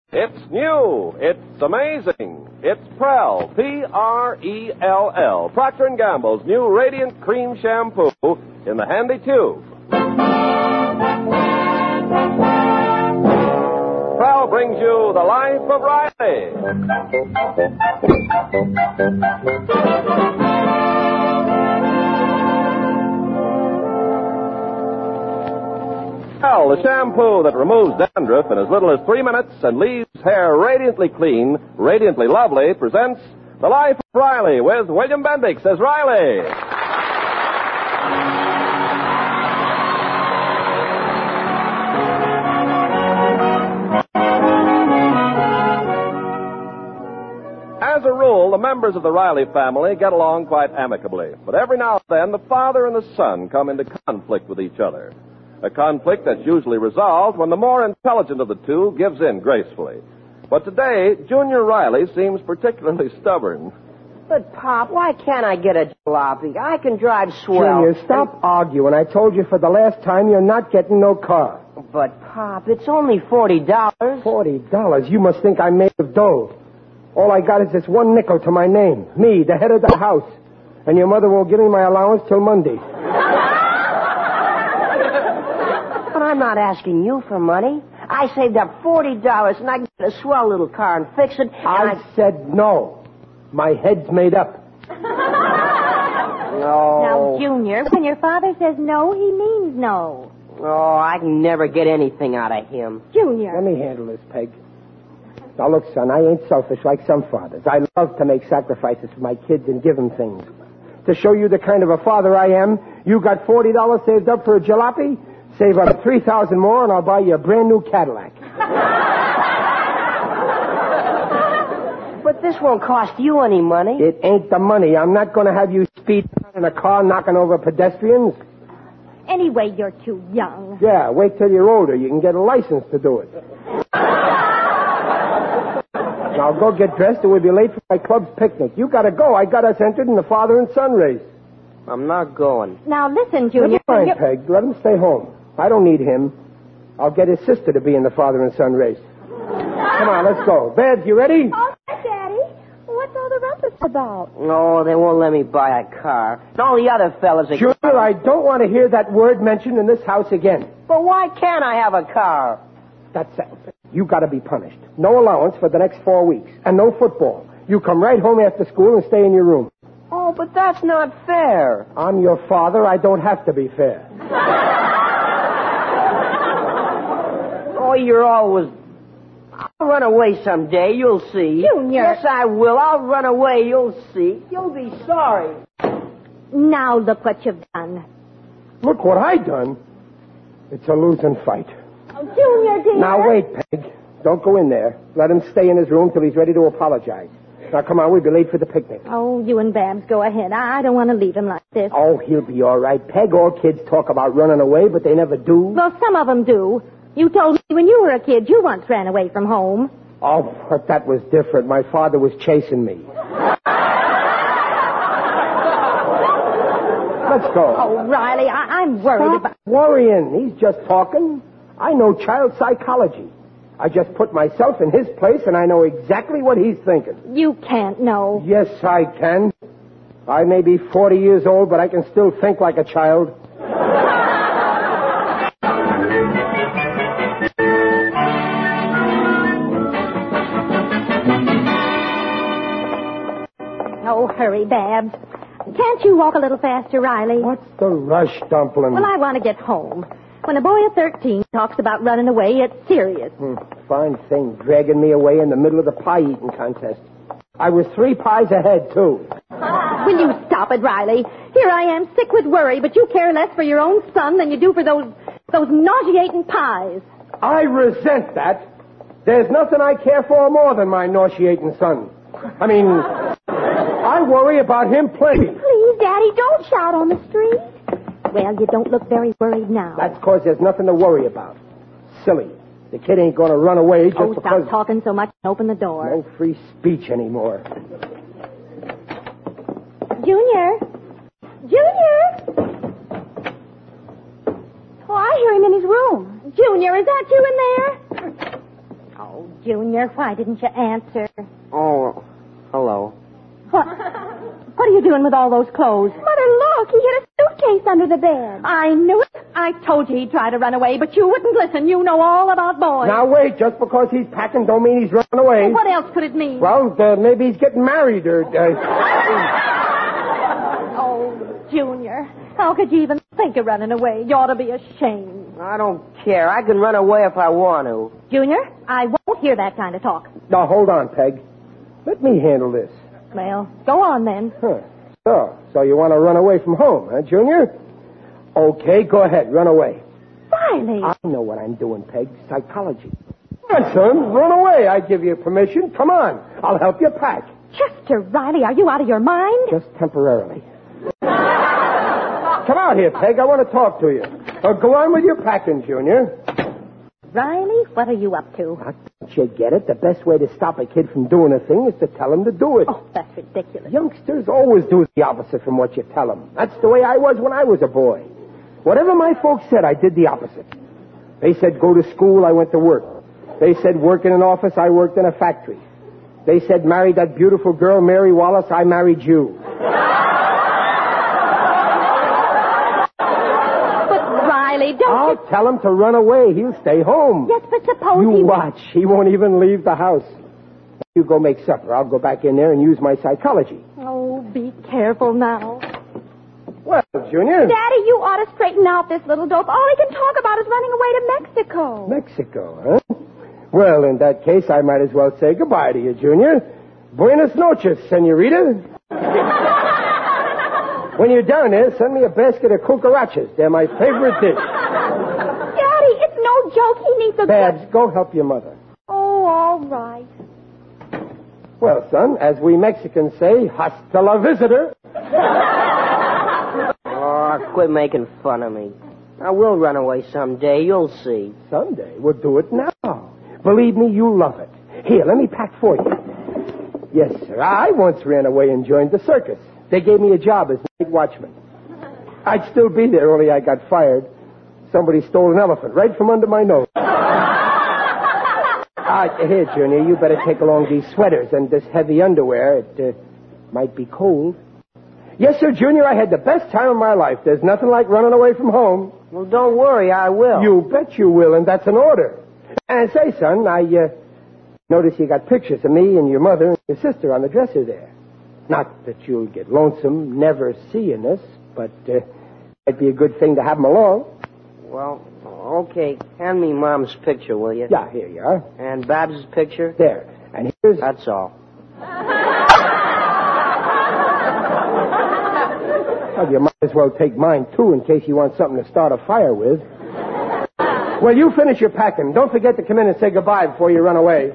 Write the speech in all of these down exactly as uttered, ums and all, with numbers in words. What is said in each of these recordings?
It's new. It's amazing. It's Prell, P R E L L, Procter and Gamble's new Radiant Cream Shampoo in the handy tube. Prell brings you The Life of Riley. Prell, the shampoo that removes dandruff in as little as three minutes and leaves hair radiantly clean, radiantly lovely, presents The Life of Riley with William Bendix as Riley. As a rule, the members of the Riley family get along quite amicably. But every now and then, the father and the son come into conflict with each other. A conflict that's usually resolved when the more intelligent of the two gives in gracefully. But today, Junior Riley seems particularly stubborn. But, Pop, why can't I get a jalopy? I can drive swell. Junior, stop and... arguing. I told you for the last time you're not getting no car. But, Pop, it's only forty dollars. Forty dollars? You must think I'm made of dough. All I got is this one nickel to my name. Me, the head of the house. And your mother won't give me my allowance till Monday. But I'm not asking you for money. I saved up forty dollars and I can get a swell little car and fix it. And I, I said no. My head's made up. No. Now, Junior, when your father says no, he means no. Oh, I can never get anything out of him. Junior. Let me handle this, Peg. Now, look, son, I ain't selfish like some fathers. I love to make sacrifices for my kids and give them things. To show you the kind of a father I am, you got forty dollars saved up for a jalopy? Save up three thousand more, and I'll buy you a brand new Cadillac. But this won't cost you any money. It ain't the money. I'm not going to have you speed in a car knocking over pedestrians. Anyway, you're too young. Yeah, wait till you're older. You can get a license to do it. Now go get dressed, or we'll be late for my club's picnic. You got to go. I got us entered in the father and son race. I'm not going. Now, listen, Junior. Never mind, Peg. Let him stay home. I don't need him. I'll get his sister to be in the father and son race. Come on, let's go. Babs, you ready? All right, Daddy. What's all the rumpus about? No, they won't let me buy a car. All the other fellas are... Junior, I don't want to hear that word mentioned in this house again. But why can't I have a car? That's it. You got to be punished. No allowance for the next four weeks. And no football. You come right home after school and stay in your room. Oh, but that's not fair. I'm your father. I don't have to be fair. Oh, you're always... I'll run away someday. You'll see. Junior. Yes, I will. I'll run away. You'll see. You'll be sorry. Now look what you've done. Look what I done. It's a losing fight. Oh, Junior, dear. Now, wait, Peg. Don't go in there. Let him stay in his room till he's ready to apologize. Now, come on. We'll be late for the picnic. Oh, you and Babs go ahead. I don't want to leave him like this. Oh, he'll be all right. Peg, all kids talk about running away, but they never do. Well, some of them do. You told me when you were a kid you once ran away from home. Oh, but that was different. My father was chasing me. Let's go. Oh, Riley, I- I'm worried Stop about... worrying. He's just talking. I know child psychology. I just put myself in his place, and I know exactly what he's thinking. You can't know. Yes, I can. I may be forty years old, but I can still think like a child. Oh, hurry, Babs. Can't you walk a little faster, Riley? What's the rush, Dumpling? Well, I want to get home. When a boy of thirteen talks about running away, it's serious. Hmm, fine thing, dragging me away in the middle of the pie-eating contest. I was three pies ahead, too. Will you stop it, Riley? Here I am, sick with worry, but you care less for your own son than you do for those those nauseating pies. I resent that. There's nothing I care for more than my nauseating son. I mean, I worry about him plenty. Please, Daddy, don't shout on the street. Well, you don't look very worried now. That's because there's nothing to worry about. Silly. The kid ain't going to run away just oh, because... stop talking so much and open the door. No free speech anymore. Junior? Junior? Oh, I hear him in his room. Junior, is that you in there? Oh, Junior, why didn't you answer? Oh, hello. What? What are you doing with all those clothes? Mother, look, he hid a suitcase under the bed. I knew it. I told you he'd try to run away, but you wouldn't listen. You know all about boys. Now, wait. Just because he's packing don't mean he's running away. Well, what else could it mean? Well, uh, maybe he's getting married or... Uh... Oh, Junior, how could you even think of running away? You ought to be ashamed. I don't care. I can run away if I want to. Junior, I won't hear that kind of talk. Now, hold on, Peg. Let me handle this. Well, go on then. Huh. So, so you want to run away from home, huh, Junior? Okay, go ahead. Run away. Riley. I know what I'm doing, Peg. Psychology. Come on, son. Run away. I give you permission. Come on. I'll help you pack. Chester Riley, are you out of your mind? Just temporarily. Come out here, Peg. I want to talk to you. Uh, go on with your packing, Junior. Riley, what are you up to? Now, don't you get it? The best way to stop a kid from doing a thing is to tell him to do it. Oh, that's ridiculous. Youngsters always do the opposite from what you tell them. That's the way I was when I was a boy. Whatever my folks said, I did the opposite. They said go to school, I went to work. They said work in an office, I worked in a factory. They said marry that beautiful girl, Mary Wallace, I married you. Don't I'll you... tell him to run away. He'll stay home. Yes, but suppose You he... watch. He won't even leave the house. You go make supper. I'll go back in there and use my psychology. Oh, be careful now. Well, Junior. Daddy, you ought to straighten out this little dope. All he can talk about is running away to Mexico. Mexico, huh? Well, in that case, I might as well say goodbye to you, Junior. Buenas noches, senorita. When you're down there, send me a basket of cucarachas. They're my favorite dish. Daddy, it's no joke. He needs a... Babs, go help your mother. Oh, all right. Well, son, as we Mexicans say, hasta la visitor. Oh, quit making fun of me. I will run away someday. You'll see. Someday. We'll do it now. Believe me, you'll love it. Here, let me pack for you. Yes, sir. I once ran away and joined the circus. They gave me a job as night watchman. I'd still be there, only I got fired. Somebody stole an elephant right from under my nose. Ah, here, Junior, you better take along these sweaters and this heavy underwear. It uh, might be cold. Yes, sir, Junior, I had the best time of my life. There's nothing like running away from home. Well, don't worry, I will. You bet you will, and that's an order. And say, son, I uh, notice you got pictures of me and your mother and your sister on the dresser there. Not that you'll get lonesome never seeing us, but uh, it'd be a good thing to have them along. Well, okay. Hand me Mom's picture, will you? Yeah, here you are. And Babs' picture? There. And here's... That's all. Well, you might as well take mine, too, in case you want something to start a fire with. Well, you finish your packing. Don't forget to come in and say goodbye before you run away.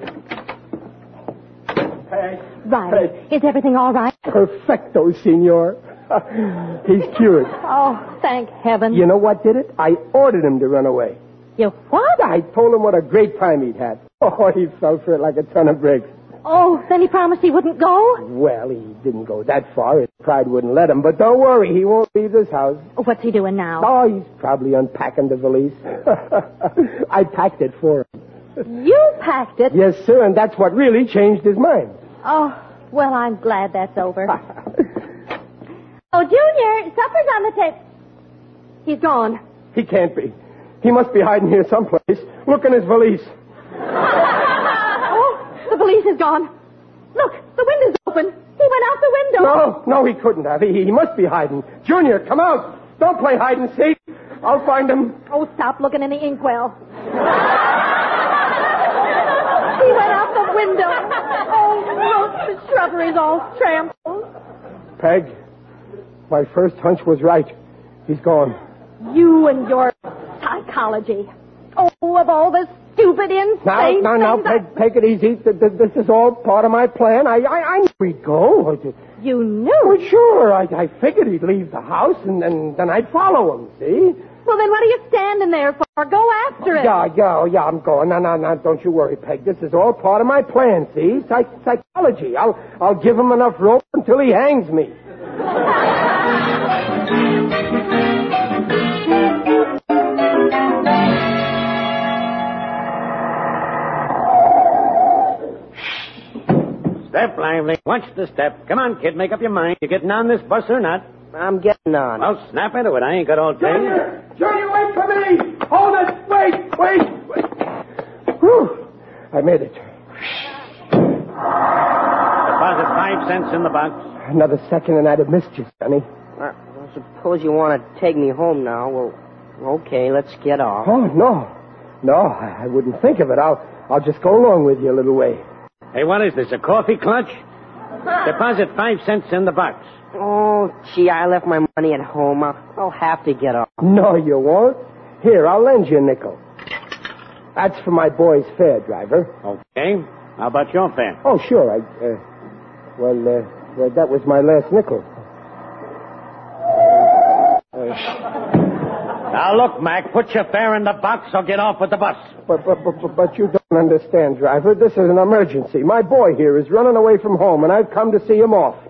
Hey. Riley, Hey. is everything all right? Perfecto, senor. He's cured. Oh, thank heaven. You know what did it? I ordered him to run away. You what? I told him what a great time he'd had. Oh, he fell for it like a ton of bricks. Oh, then he promised he wouldn't go? Well, he didn't go that far. His pride wouldn't let him. But don't worry, he won't leave this house. What's he doing now? Oh, he's probably unpacking the valise. I packed it for him. You packed it? Yes, sir, and that's what really changed his mind. Oh, well, I'm glad that's over. Oh, Junior, supper's on the table. He's gone. He can't be. He must be hiding here someplace. Look in his valise. Oh, the valise is gone. Look, the window's open. He went out the window. No, no, he couldn't have. He, he must be hiding. Junior, come out. Don't play hide and seek. I'll find him. Oh, stop looking in the inkwell. He went out the window. Oh, look, the shrubbery's all trampled. Peg, my first hunch was right. He's gone. You and your psychology. Oh, of all the stupid, insane Now, now, now, things I- Peg, take it easy. Th- th- This is all part of my plan. I, I, I knew he'd go. I did- You knew. Well, sure. I, I figured he'd leave the house, and then, then I'd follow him, see? Well, then what are you standing there for? Go after it. Yeah, yeah, yeah, I'm going. No, no, no, don't you worry, Peg. This is all part of my plan, see? Psych- psychology. I'll, I'll give him enough rope until he hangs me. Step lively. Watch the step. Come on, kid, make up your mind. You getting on this bus or not? I'm getting on. Well, snap into it. I ain't got all day. Junior! Junior, wait for me! Hold it! Wait! Wait! Wait! Whew! I made it. Deposit five cents in the box. Another second and I'd have missed you, Sonny. Uh, well, suppose you want to take me home now. Well, okay, let's get off. Oh, no. No, I, I wouldn't think of it. I'll, I'll just go along with you a little way. Hey, what is this, a coffee clutch? Deposit five cents in the box. Oh, gee, I left my money at home. I'll, I'll have to get off. No, you won't. Here, I'll lend you a nickel. That's for my boy's fare, driver. Okay. How about your fare? Oh, sure. I, uh, well, uh, well, that was my last nickel. Now, look, Mac, put your fare in the box or get off with the bus. But, but, but, but you don't understand, driver. This is an emergency. My boy here is running away from home, and I've come to see him off.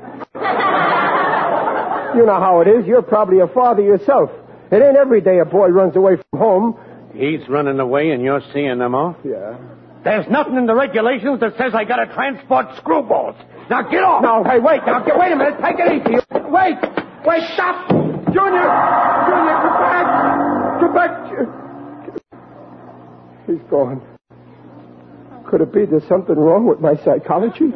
You know how it is. You're probably a father yourself. It ain't every day a boy runs away from home. He's running away and you're seeing them off? Yeah. There's nothing in the regulations that says I gotta transport screwballs. Now get off! No, hey, wait. Now, get, wait a minute. Take it easy. Wait. Wait, stop. Junior. Junior, come back. Come back. He's gone. Could it be there's something wrong with my psychology?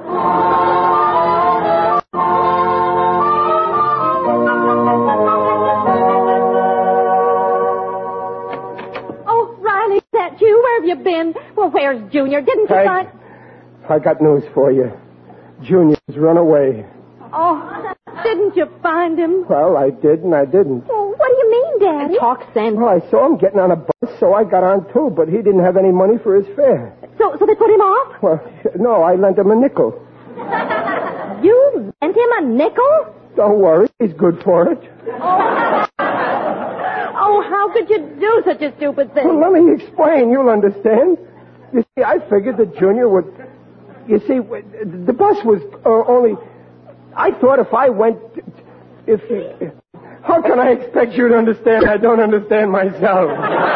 You? Where have you been? Well, where's Junior? Didn't you I, find... I got news for you. Junior's run away. Oh, didn't you find him? Well, I did and I didn't. Well, what do you mean, Daddy? Talk sense. Well, I saw him getting on a bus, so I got on too, but he didn't have any money for his fare. So, so they put him off? Well, no, I lent him a nickel. You lent him a nickel? Don't worry, he's good for it. Oh. Oh, how could you do such a stupid thing? Well, let me explain. You'll understand. You see, I figured that Junior would... You see, the bus was uh, only... I thought if I went... If... How can I expect you to understand? I don't understand myself.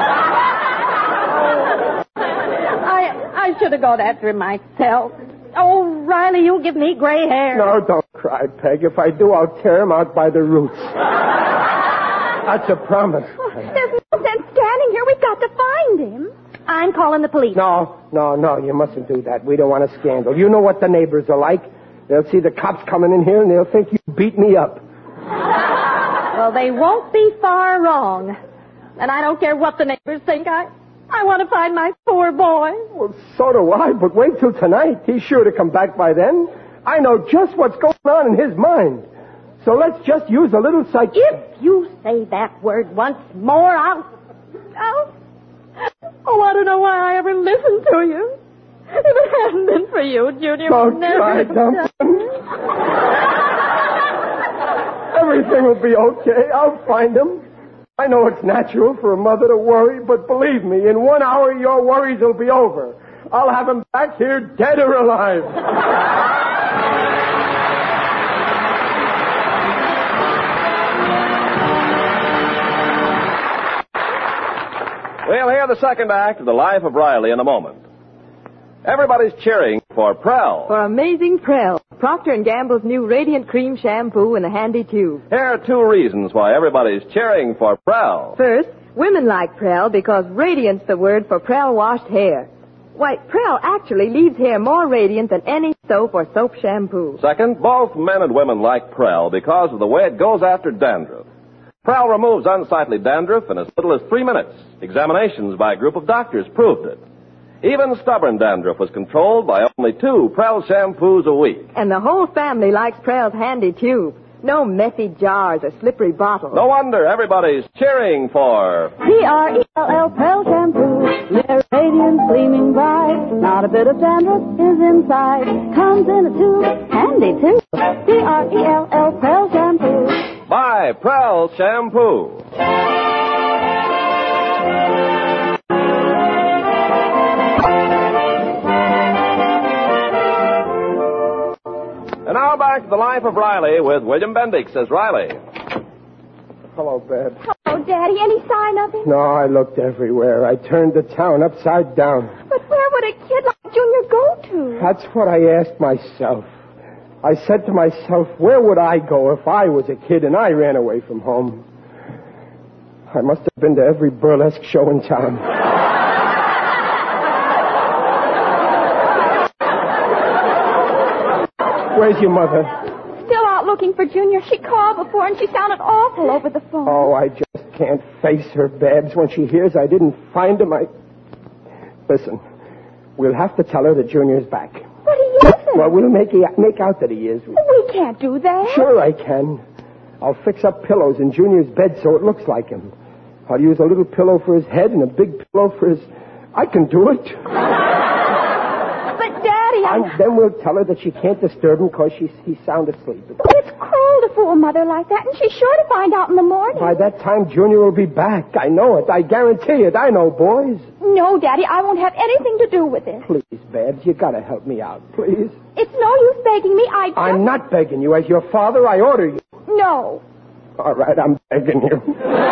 I I should have gone after him myself. Oh, Riley, you'll give me gray hair. No, don't cry, Peg. If I do, I'll tear him out by the roots. That's a promise. Oh, there's no sense standing here. We've got to find him. I'm calling the police. No, no, no, you mustn't do that. We don't want a scandal. You know what the neighbors are like. They'll see the cops coming in here and they'll think you beat me up. Well, they won't be far wrong. And I don't care what the neighbors think. I, I want to find my poor boy. Well, so do I, but wait till tonight. He's sure to come back by then. I know just what's going on in his mind. So let's just use a little psych... If you say that word once more, I'll... I'll... Oh, I don't know why I ever listened to you. If it hadn't been for you, Junior Don't would never try, have done... Dumpkin. Everything will be okay. I'll find him. I know it's natural for a mother to worry, but believe me, in one hour your worries will be over. I'll have him back here dead or alive. We'll hear the second act of The Life of Riley in a moment. Everybody's cheering for Prell. For amazing Prell, Procter and Gamble's new Radiant Cream Shampoo in a handy tube. Here are two reasons why everybody's cheering for Prell. First, women like Prell because radiant's the word for Prell washed hair. Why, Prell actually leaves hair more radiant than any soap or soap shampoo. Second, both men and women like Prell because of the way it goes after dandruff. Prell removes unsightly dandruff in as little as three minutes. Examinations by a group of doctors proved it. Even stubborn dandruff was controlled by only two Prell shampoos a week. And the whole family likes Prell's handy tube. No messy jars or slippery bottles. No wonder everybody's cheering for... P R E L L Prell Shampoo. Their radiance gleaming bright. Not a bit of dandruff is inside. Comes in a tube. Handy too. P R E L L Prell Shampoo. Buy Prell Shampoo. And now back to The Life of Riley with William Bendix as Riley. Hello, Beb. Oh, Daddy, any sign of him? No, I looked everywhere. I turned the town upside down. But where would a kid like Junior go to? That's what I asked myself. I said to myself, where would I go if I was a kid and I ran away from home? I must have been to every burlesque show in town. Where's your mother? Still out looking for Junior. She called before and she sounded awful over the phone. Oh, I just can't face her, Babs. When she hears I didn't find him, I... Listen, we'll have to tell her that Junior's back. But he isn't. Well, we'll make, he, make out that he is. We can't do that. Sure I can. I'll fix up pillows in Junior's bed so it looks like him. I'll use a little pillow for his head and a big pillow for his... I can do it. But, Daddy, I'm... And then we'll tell her that she can't disturb him because she's, he's sound asleep. It's cruel to fool Mother like that, and she's sure to find out in the morning. By that time, Junior will be back. I know it. I guarantee it. I know, boys. No, Daddy, I won't have anything to do with it. Please, Babs, you gotta help me out, please. It's no use begging me. I just... I'm not begging you. As your father, I order you. No. All right, I'm begging you.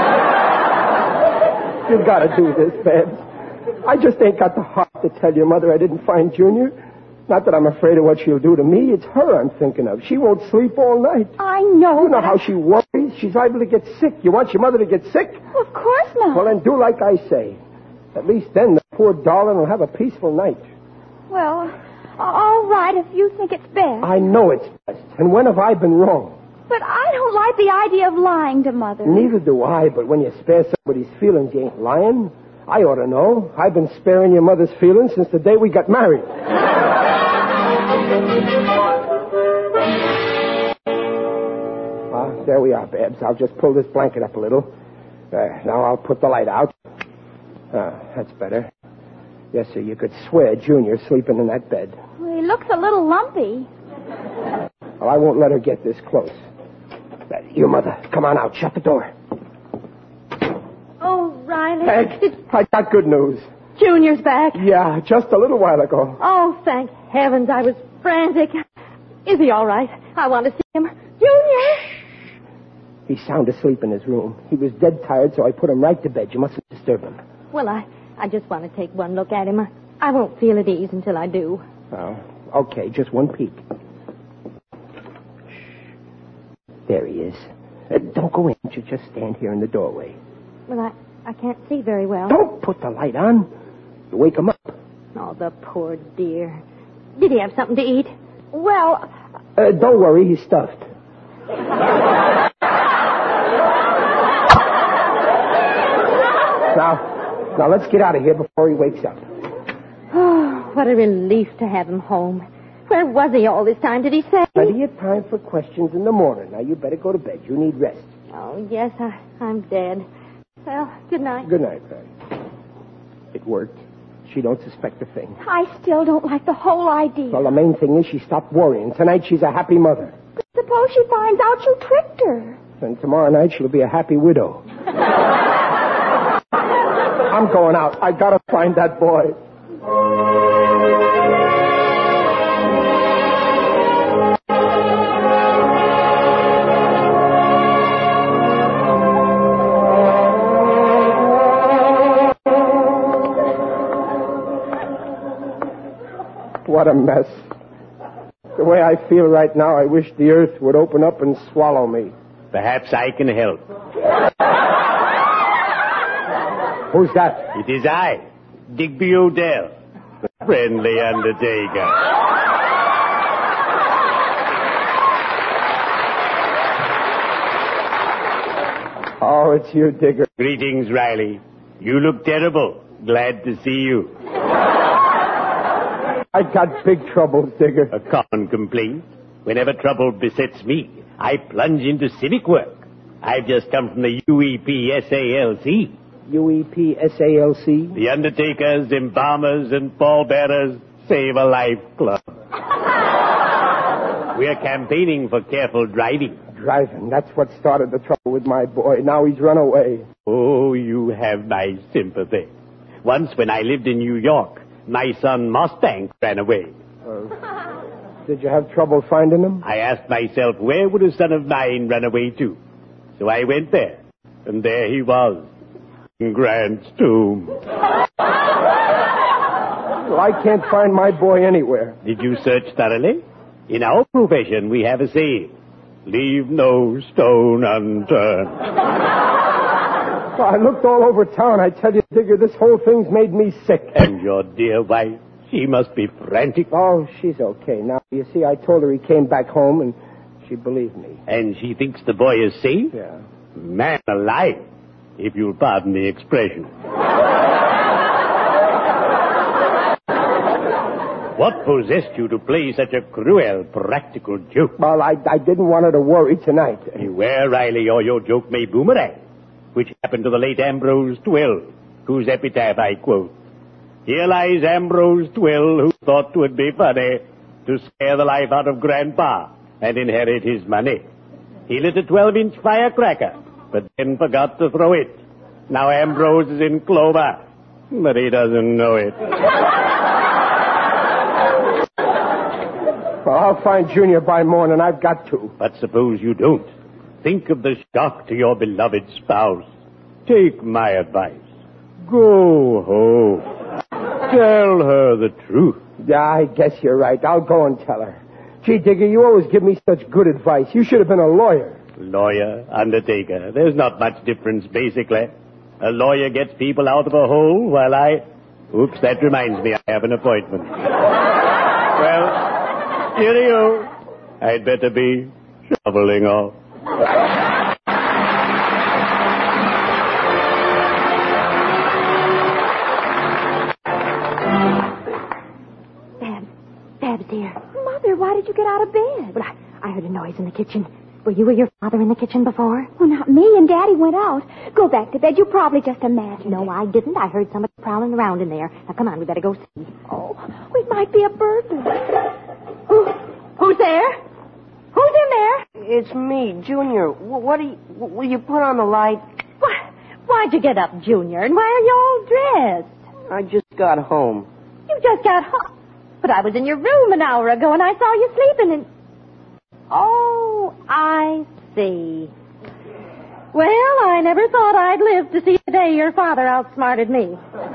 You've got to do this, Babs. I just ain't got the heart to tell your mother I didn't find Junior. Not that I'm afraid of what she'll do to me. It's her I'm thinking of. She won't sleep all night. I know. You know how I... she worries. She's liable to get sick. You want your mother to get sick? Of course not. Well, then do like I say. At least then the poor darling will have a peaceful night. Well, all right, if you think it's best. I know it's best. And when have I been wrong? But I don't like the idea of lying to Mother. Neither do I, but when you spare somebody's feelings, you ain't lying. I ought to know. I've been sparing your mother's feelings since the day we got married. Ah, there we are, Babs. I'll just pull this blanket up a little. Uh, now I'll put the light out. Ah, that's better. Yes, sir, you could swear Junior's sleeping in that bed. Well, he looks a little lumpy. Well, I won't let her get this close. Uh, your mother, come on out. Shut the door. Oh, Riley. Peg, Did... I got good news. Junior's back. Yeah, just a little while ago. Oh, thank heavens. I was frantic. Is he all right? I want to see him. Junior! He's sound asleep in his room. He was dead tired, so I put him right to bed. You mustn't disturb him. Well, I, I just want to take one look at him. I, I won't feel at ease until I do. Oh, okay, just one peek. There he is. Uh, don't go in. You just stand here in the doorway. Well, I, I can't see very well. Don't put the light on. You wake him up. Oh, the poor dear. Did he have something to eat? Well... Uh, don't worry, he's stuffed. now, now let's get out of here before he wakes up. Oh, what a relief to have him home. Where was he all this time, did he say? Plenty of time for questions in the morning. Now, you better go to bed. You need rest. Oh, yes, I, I'm dead. Well, good night. Good night, Patty. It worked. She don't suspect a thing. I still don't like the whole idea. Well, the main thing is she stopped worrying. Tonight she's a happy mother. But suppose she finds out you tricked her. And tomorrow night she'll be a happy widow. I'm going out. I gotta find that boy. What a mess. The way I feel right now, I wish the earth would open up and swallow me. Perhaps I can help. Who's that? It is I, Digby Odell, the friendly undertaker. Oh, it's you, Digger. Greetings, Riley. You look terrible. Glad to see you. I got big troubles, Digger. A common complaint. Whenever trouble besets me, I plunge into civic work. I've just come from the U E P S A L C. U E P S A L C? The Undertakers, Embalmers, and Pallbearers Save a Life Club. We're campaigning for careful driving. Driving. That's what started the trouble with my boy. Now he's run away. Oh, you have my sympathy. Once when I lived in New York, my son Mustang ran away. Uh, did you have trouble finding him? I asked myself, where would a son of mine run away to? So I went there, and there he was, in Grant's tomb. Well, I can't find my boy anywhere. Did you search thoroughly? In our profession, we have a saying. Leave no stone unturned. Well, I looked all over town. I tell you, Digger, this whole thing's made me sick. And your dear wife, she must be frantic. Oh, she's okay. Now, you see, I told her he came back home, and she believed me. And she thinks the boy is safe? Yeah. Man alive, if you'll pardon the expression. What possessed you to play such a cruel practical joke? Well, I, I didn't want her to worry tonight. Beware, Riley, or your joke may boomerang, which happened to the late Ambrose Twill, whose epitaph I quote. Here lies Ambrose Twill, who thought 'twould be funny to scare the life out of Grandpa and inherit his money. He lit a twelve-inch firecracker, but then forgot to throw it. Now Ambrose is in clover, but he doesn't know it. Well, I'll find Junior by morning. I've got to. But suppose you don't. Think of the shock to your beloved spouse. Take my advice. Go home. Tell her the truth. Yeah, I guess you're right. I'll go and tell her. Gee, Digger, you always give me such good advice. You should have been a lawyer. Lawyer, undertaker. There's not much difference, basically. A lawyer gets people out of a hole while I... Oops, that reminds me I have an appointment. Well... Cheerio. I'd better be shoveling off. Babs. Babs, dear. Mother, why did you get out of bed? Well, I, I heard a noise in the kitchen. Were you or your father in the kitchen before? Well, not me, and Daddy went out. Go back to bed. You probably just imagined No, it. I didn't. I heard somebody prowling around in there. Now, come on, we better go see. Oh, it might be a burglar. Who, who's there? Who's in there? It's me, Junior. W- What do you... w- Will you put on the light? Why, why'd you get up, Junior? And why are you all dressed? I just got home. You just got home. But I was in your room an hour ago, and I saw you sleeping in... Oh, I see. Well, I never thought I'd live to see the day your father outsmarted me.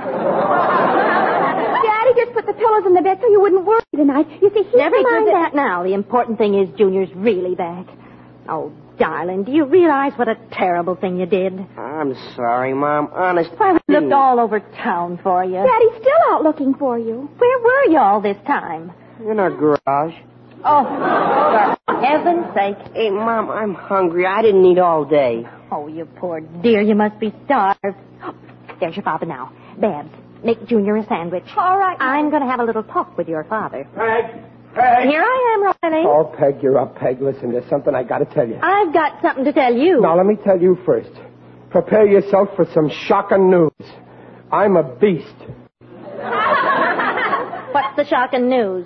Daddy just put the pillows in the bed so you wouldn't worry tonight. You see, he Never mind figured that now. The important thing is Junior's really back. Oh, darling, do you realize what a terrible thing you did? I'm sorry, Mom. Honest. Why, we I looked didn't. all over town for you. Daddy's still out looking for you. Where were you all this time? In our garage. Oh, for heaven's sake. Hey, Mom, I'm hungry. I didn't eat all day. Oh, you poor dear. You must be starved. Oh, there's your father now. Babs, make Junior a sandwich. All right. I'm going to have a little talk with your father. Peg! Peg! Here I am, Riley. Oh, Peg, you're up, Peg. Listen, there's something I got to tell you. I've got something to tell you. Now, let me tell you first. Prepare yourself for some shocking news. I'm a beast. What's the shocking news?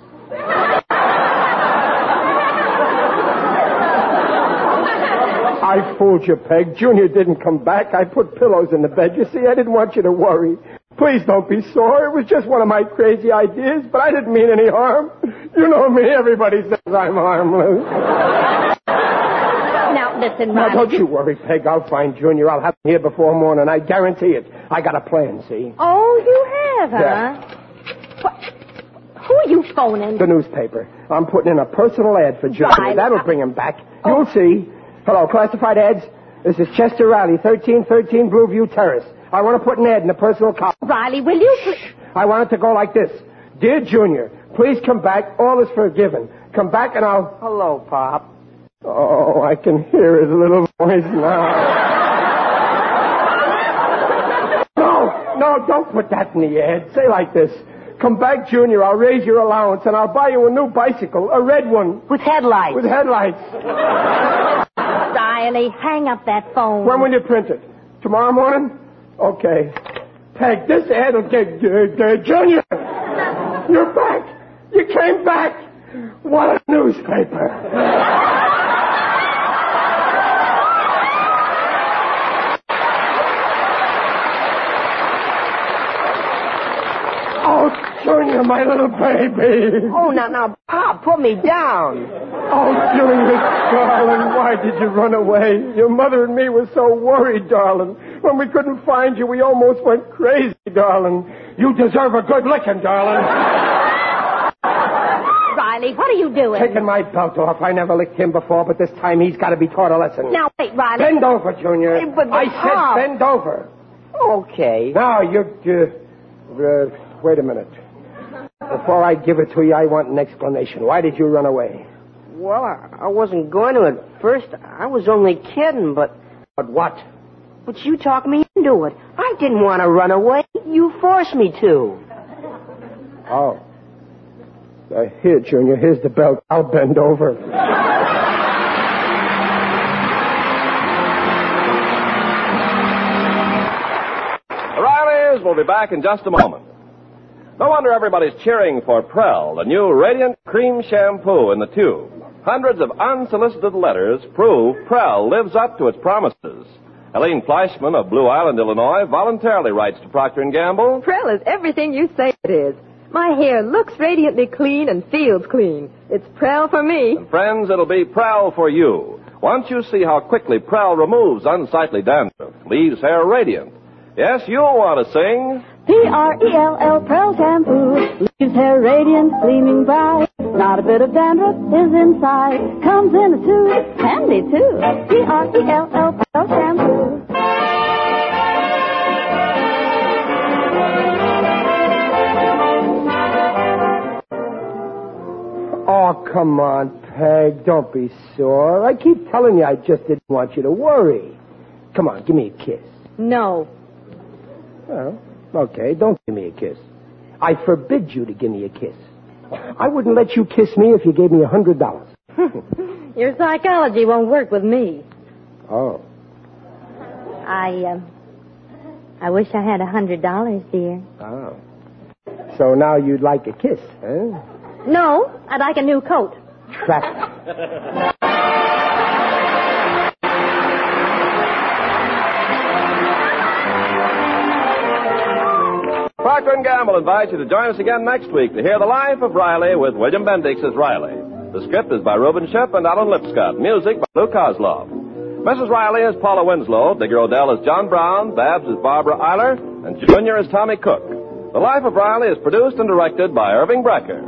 I fooled you, Peg. Junior didn't come back. I put pillows in the bed. You see, I didn't want you to worry. Please don't be sore. It was just one of my crazy ideas, but I didn't mean any harm. You know me. Everybody says I'm harmless. Now, listen, Now, Riley. don't you worry, Peg. I'll find Junior. I'll have him here before morning. I guarantee it. I got a plan, see? Oh, you have, huh? Yeah. What? Who are you phoning? The newspaper. I'm putting in a personal ad for Junior. Riley. That'll bring him back. You'll see. Hello, classified ads. This is Chester Riley, thirteen thirteen Blueview Terrace. I want to put an ad in a personal column. Riley, will you please... I want it to go like this. Dear Junior, please come back. All is forgiven. Come back and I'll... Hello, Pop. Oh, I can hear his little voice now. No, no, don't put that in the ad. Say like this. Come back, Junior. I'll raise your allowance and I'll buy you a new bicycle, a red one. With headlights. With headlights. Riley, hang up that phone. When will you print it? Tomorrow morning? Okay. Peg, this ad will get... Uh, uh, Junior! You're back! You came back! What a newspaper! Oh, Junior, my little baby! Oh, now, now, Pop, put me down. Oh, Junior, darling, why did you run away? Your mother and me were so worried, darling. When we couldn't find you, we almost went crazy, darling. You deserve a good licking, darling. Riley, what are you doing? Taking my belt off. I never licked him before, but this time he's got to be taught a lesson. Now, wait, Riley. Bend over, Junior. Hey, but- I said Oh. bend over. Okay. Now, you... Uh, uh, wait a minute. Before I give it to you, I want an explanation. Why did you run away? Well, I, I wasn't going to at first. I was only kidding, but... But what? But you talked me into it. I didn't want to run away. You forced me to. Oh. Uh, here, Junior, here's the belt. I'll bend over. The Rileys will be back in just a moment. No wonder everybody's cheering for Prell, the new Radiant Cream Shampoo in the tube. Hundreds of unsolicited letters prove Prell lives up to its promises. Helene Fleischman of Blue Island, Illinois, voluntarily writes to Procter and Gamble. Prell is everything you say it is. My hair looks radiantly clean and feels clean. It's Prell for me. And friends, it'll be Prell for you. Once you see how quickly Prell removes unsightly dandruff, leaves hair radiant. Yes, you'll want to sing. P R E L L, Prell shampoo, leaves hair radiant, gleaming bright. Not a bit of dandruff is inside. Comes in a tube, handy too. P R E L L, Prell shampoo. Oh, come on, Peg. Don't be sore. I keep telling you I just didn't want you to worry. Come on, give me a kiss. No. Well, okay, don't give me a kiss. I forbid you to give me a kiss. I wouldn't let you kiss me if you gave me a hundred dollars. Your psychology won't work with me. Oh. I, um, I wish I had a hundred dollars, dear. Oh. So now you'd like a kiss, huh? No, I'd like a new coat. Trap. Procter and Gamble invites you to join us again next week to hear The Life of Riley with William Bendix as Riley. The script is by Reuben Ship and Alan Lipscott. Music by Lou Kozlov. Missus Riley is Paula Winslow. Digger Odell is John Brown. Babs is Barbara Eiler. And Junior is Tommy Cook. The Life of Riley is produced and directed by Irving Brecker.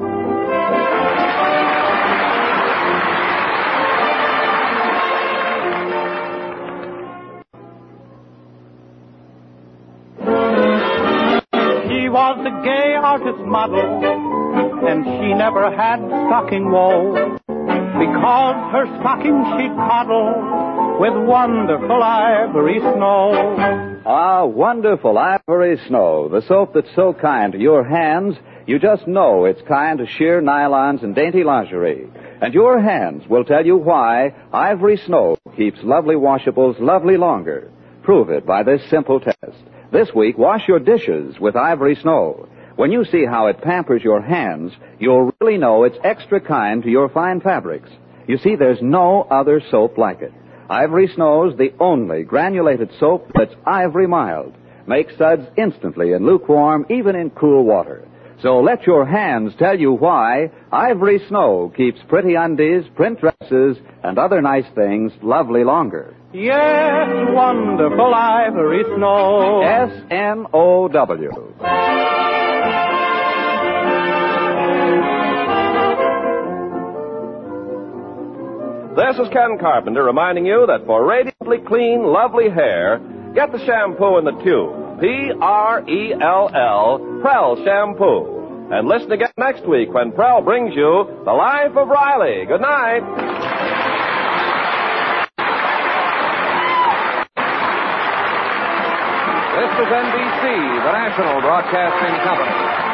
She was the gay artist model, and she never had stocking woe, because her stocking she'd coddle with wonderful ivory snow. Ah, wonderful ivory snow, the soap that's so kind to your hands, you just know it's kind to sheer nylons and dainty lingerie. And your hands will tell you why ivory snow keeps lovely washables lovely longer. Prove it by this simple test. This week, wash your dishes with Ivory Snow. When you see how it pampers your hands, you'll really know it's extra kind to your fine fabrics. You see, there's no other soap like it. Ivory Snow's the only granulated soap that's ivory mild. Makes suds instantly in lukewarm, even in cool water. So let your hands tell you why Ivory Snow keeps pretty undies, print dresses, and other nice things lovely longer. Yes, wonderful ivory snow. S N O W. This is Ken Carpenter reminding you that for radiantly clean, lovely hair, get the shampoo in the tube. P R E L L, Prell Shampoo. And listen again next week when Prell brings you The Life of Riley. Good night. This is N B C, the national broadcasting company.